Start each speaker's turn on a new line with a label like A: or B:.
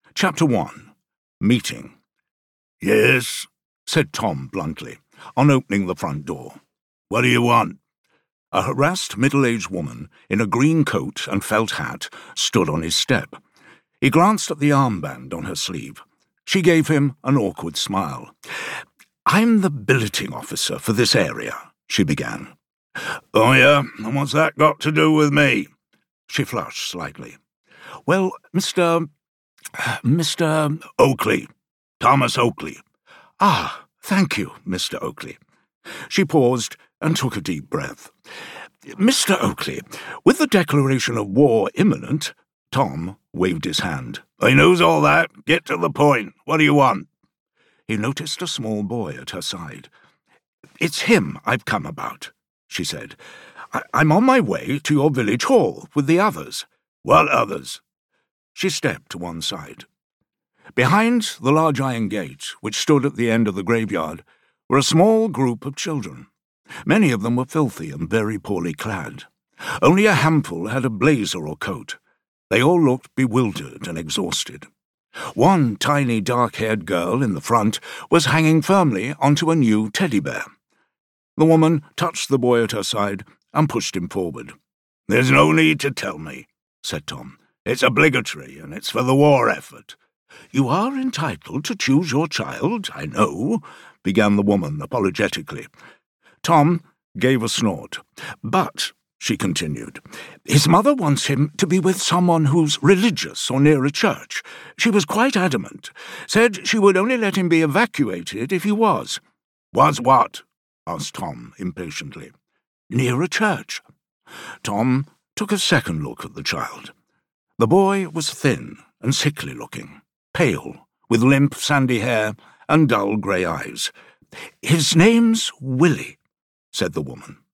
A: Chapter 1. Meeting. "Yes," said Tom bluntly, on opening the front door. "What do you want?" A harassed middle-aged woman in a green coat and felt hat stood on his step. He glanced at the armband on her sleeve. She gave him an awkward smile. "I'm the billeting officer for this area," she began. "Oh, yeah? And what's that got to do with me?" She flushed slightly. "Well, Mr. Oakley. Thomas Oakley." "Ah, thank you, Mr. Oakley." She paused and took a deep breath. "Mr. Oakley, with the declaration of war imminent—" Tom waved his hand. "He knows all that. Get to the point. What do you want?" He noticed a small boy at her side. "It's him I've come about," she said. I'm on my way to your village hall with the others." "What others?" She stepped to one side. Behind the large iron gate, which stood at the end of the graveyard, were a small group of children. Many of them were filthy and very poorly clad. Only a handful had a blazer or coat. They all looked bewildered and exhausted. One tiny dark-haired girl in the front was hanging firmly onto a new teddy bear. The woman touched the boy at her side and pushed him forward. "There's no need to tell me," said Tom. "It's obligatory, and it's for the war effort." "You are entitled to choose your child, I know," began the woman apologetically. Tom gave a snort. "But," she continued, "his mother wants him to be with someone who's religious or near a church. She was quite adamant. Said she would only let him be evacuated if he was." "Was what?" asked Tom impatiently. "Near a church." Tom took a second look at the child. The boy was thin and sickly-looking, pale, with limp, sandy hair and dull grey eyes. "His name's Willie," said the woman.